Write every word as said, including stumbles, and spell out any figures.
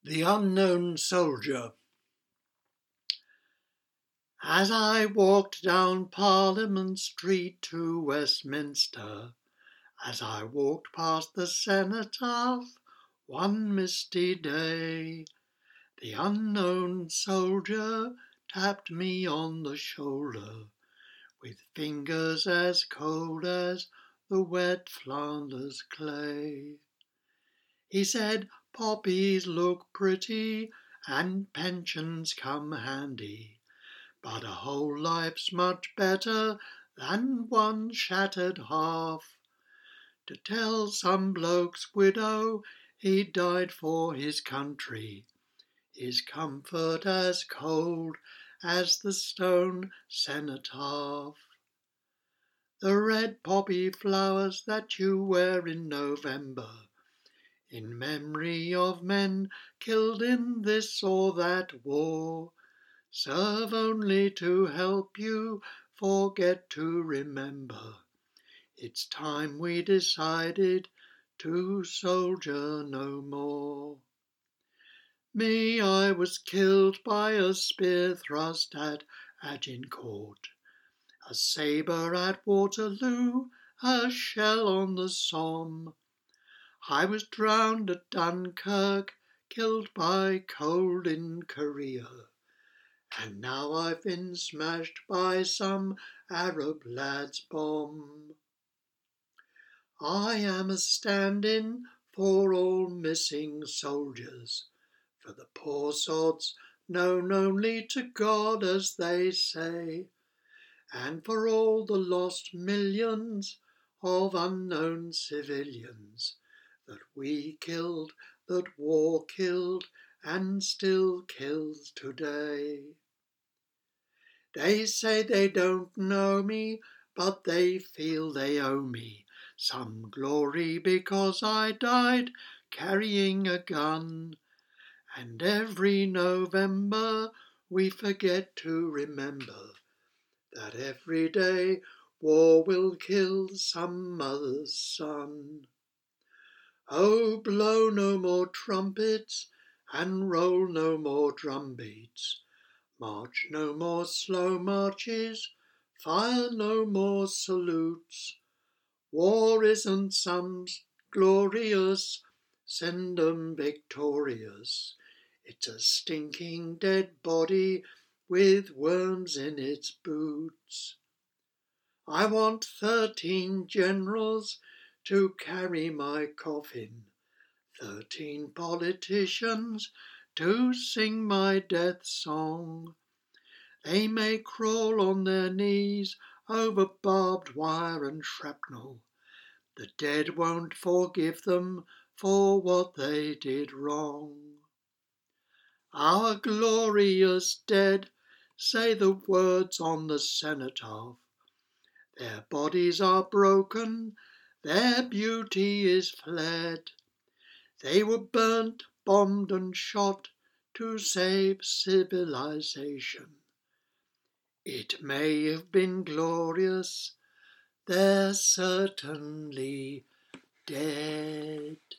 The Unknown Soldier. As I walked down Parliament Street to Westminster, as I walked past the cenotaph one misty day, the unknown soldier tapped me on the shoulder with fingers as cold as the wet Flanders clay. He said, "Poppies look pretty and pensions come handy, but a whole life's much better than one shattered half. To tell some bloke's widow he died for his country is comfort as cold as the stone cenotaph. The red poppy flowers that you wear in November, in memory of men killed in this or that war, serve only to help you forget to remember. It's time we decided to soldier no more. Me, I was killed by a spear thrust at Agincourt, a sabre at Waterloo, a shell on the Somme. I was drowned at Dunkirk, killed by cold in Korea, and now I've been smashed by some Arab lad's bomb. I am a stand-in for all missing soldiers, for the poor sods known only to God, as they say, and for all the lost millions of unknown civilians that we killed, that war killed, and still kills today. They say they don't know me, but they feel they owe me some glory because I died carrying a gun. And every November we forget to remember that every day war will kill some mother's son. Oh, blow no more trumpets and roll no more drum beats, march no more slow marches, fire no more salutes. War isn't some glorious, send 'em victorious. It's a stinking dead body with worms in its boots. I want thirteen generals to carry my coffin, thirteen politicians to sing my death song. They may crawl on their knees over barbed wire and shrapnel. The dead won't forgive them for what they did wrong. Our glorious dead say the words on the cenotaph. Their bodies are broken, their beauty is fled. They were burnt, bombed and shot to save civilization. It may have been glorious, they're certainly dead.